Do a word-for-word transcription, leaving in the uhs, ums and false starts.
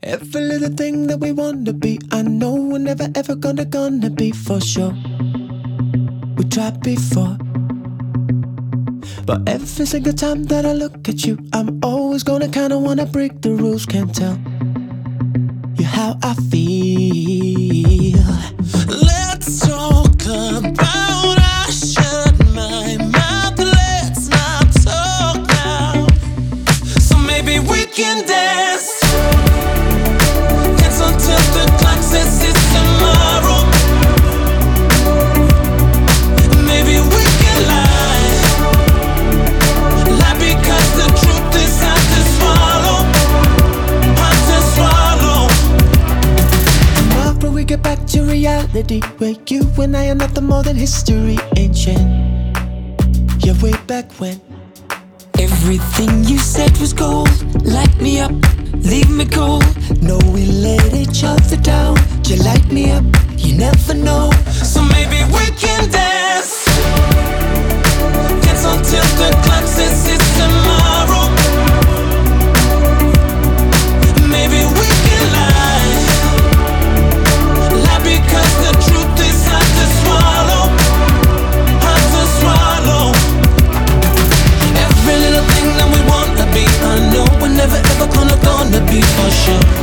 Every little thing that we wanna be, I know we're never ever gonna gonna be for sure. We tried before, but every single time that I look at you, I'm always gonna kinda wanna break the rules. Can't tell you how I feel. Let's talk about I shut my mouth. Let's not talk now. So maybe we can dance. Dance until the clock says it's tomorrow. Maybe we can lie. Lie because the truth is hard to swallow. Hard to swallow. After we get back to reality, where you and I are nothing more than history, ancient. Yeah, way back when everything you said was gold. Light me up, leave me cold. No, we let each other down. You light me up, you never know. So maybe we can dance. Dance until the clock says it's tomorrow. Maybe we can lie. Lie because the truth is hard to swallow. Hard to swallow. Every little thing that we wanna be, I know we're never ever gonna gonna be for sure.